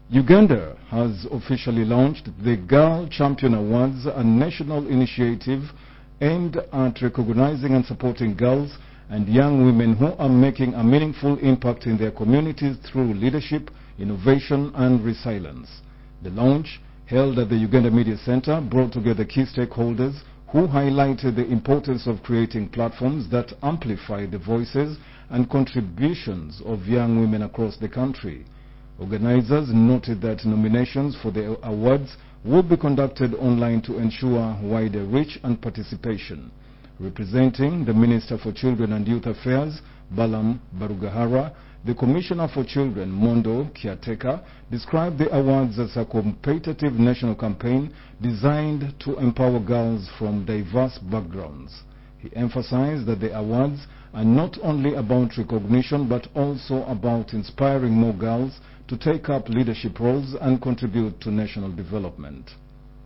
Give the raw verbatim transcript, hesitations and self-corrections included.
Uganda has officially launched the Girl Champion Awards, a national initiative aimed at recognizing and supporting girls and young women who are making a meaningful impact in their communities through leadership, innovation, and resilience. The launch, held at the Uganda Media Center, brought together key stakeholders who highlighted the importance of creating platforms that amplify the voices and contributions of young women across the country. Organizers noted that nominations for the awards will be conducted online to ensure wider reach and participation. Representing the Minister for Children and Youth Affairs, Balam Barugahara, the Commissioner for Children, Mondo Kiateka, described the awards as a competitive national campaign designed to empower girls from diverse backgrounds. He emphasized that the awards are not only about recognition but also about inspiring more girls to take up leadership roles and contribute to national development.